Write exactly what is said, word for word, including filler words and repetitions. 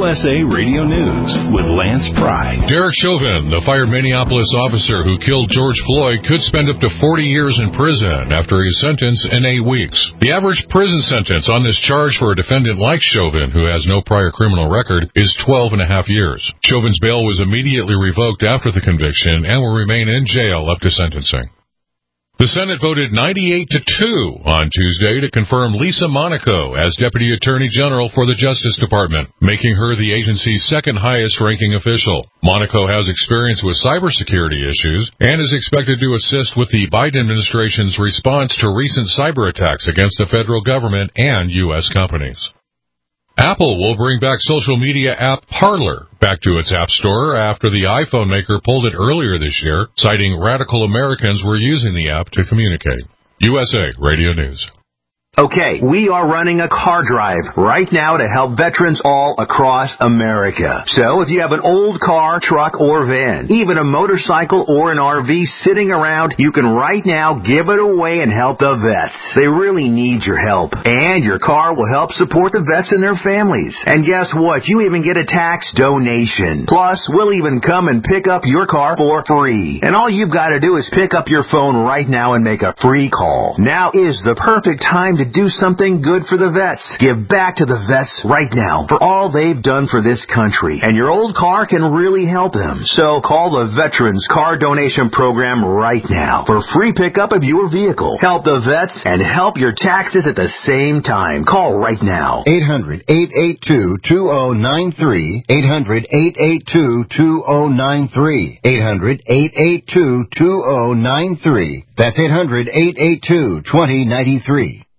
U S A Radio News with Lance Pry. Derek Chauvin, the fired Minneapolis officer who killed George Floyd, could spend up to forty years in prison after his sentence in eight weeks. The average prison sentence on this charge for a defendant like Chauvin, who has no prior criminal record, is twelve and a half years. Chauvin's bail was immediately revoked after the conviction and will remain in jail up to sentencing. The Senate voted ninety-eight to two on Tuesday to confirm Lisa Monaco as Deputy Attorney General for the Justice Department, making her the agency's second highest-ranking official. Monaco has experience with cybersecurity issues and is expected to assist with the Biden administration's response to recent cyber attacks against the federal government and U S companies. Apple will bring back social media app Parler back to its App Store after the iPhone maker pulled it earlier this year, citing radical Americans were using the app to communicate. U S A Radio News. Okay, we are running a car drive right now to help veterans all across America. So if you have an old car, truck, or van, even a motorcycle or an R V sitting around, you can right now give it away and help the vets. They really need your help. And your car will help support the vets and their families. And guess what? You even get a tax donation. Plus, we'll even come and pick up your car for free. And all you've got to do is pick up your phone right now and make a free call. Now is the perfect time to to do something good for the vets. Give back to the vets right now for all they've done for this country. And your old car can really help them. So call the Veterans Car Donation Program right now for free pickup of your vehicle. Help the vets and help your taxes at the same time. Call right now. eight hundred, eight eight two, two oh nine three. eight hundred, eight eight two, two oh nine three. eight hundred, eight eight two, two oh nine three. That's eight hundred, eight eight two, two oh nine three.